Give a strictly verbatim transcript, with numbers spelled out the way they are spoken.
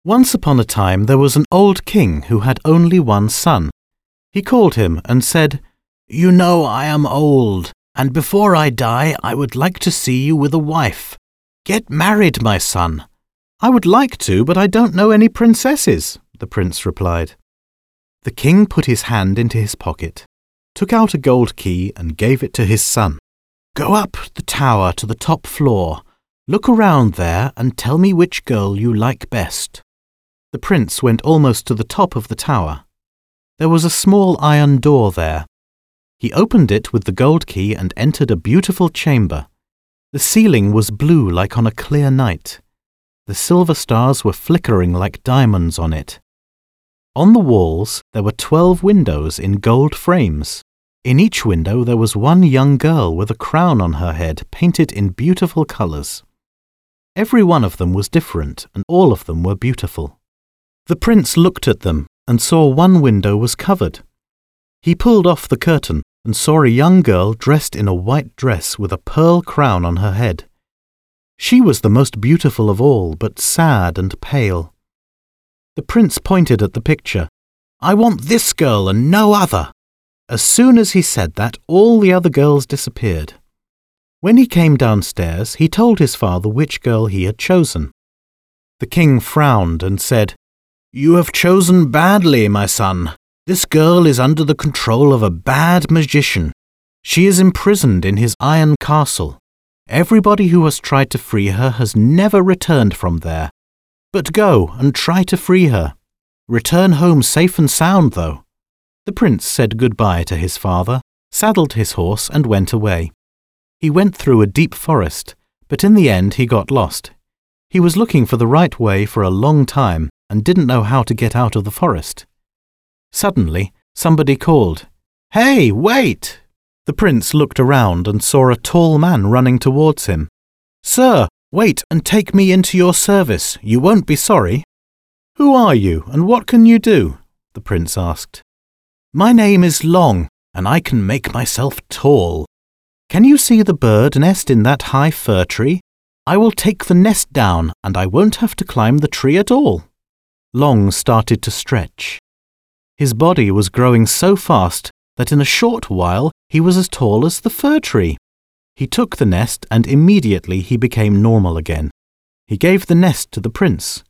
Once upon a time there was an old king who had only one son. He called him and said, "You know I am old, and before I die I would like to see you with a wife. Get married, my son." "I would like to, but I don't know any princesses," the prince replied. The king put his hand into his pocket, took out a gold key and gave it to his son. "Go up the tower to the top floor, look around there and tell me which girl you like best." The prince went almost to the top of the tower. There was a small iron door there. He opened it with the gold key and entered a beautiful chamber. The ceiling was blue like on a clear night. The silver stars were flickering like diamonds on it. On the walls there were twelve windows in gold frames. In each window there was one young girl with a crown on her head painted in beautiful colours. Every one of them was different, and all of them were beautiful. The prince looked at them and saw one window was covered. He pulled off the curtain and saw a young girl dressed in a white dress with a pearl crown on her head. She was the most beautiful of all, but sad and pale. The prince pointed at the picture. "I want this girl and no other." As soon as he said that, all the other girls disappeared. When he came downstairs, he told his father which girl he had chosen. The king frowned and said, "You have chosen badly, my son. This girl is under the control of a bad magician. She is imprisoned in his iron castle. Everybody who has tried to free her has never returned from there. But go and try to free her. Return home safe and sound, though." The prince said goodbye to his father, saddled his horse and went away. He went through a deep forest, but in the end he got lost. He was looking for the right way for a long time and didn't know how to get out of the forest. Suddenly, somebody called, "Hey, wait!" The prince looked around and saw a tall man running towards him. "Sir, wait and take me into your service. You won't be sorry." "Who are you and what can you do?" the prince asked. "My name is Long, and I can make myself tall. Can you see the bird nest in that high fir tree? I will take the nest down and I won't have to climb the tree at all." Long started to stretch. His body was growing so fast that in a short while he was as tall as the fir tree. He took the nest and immediately he became normal again. He gave the nest to the prince.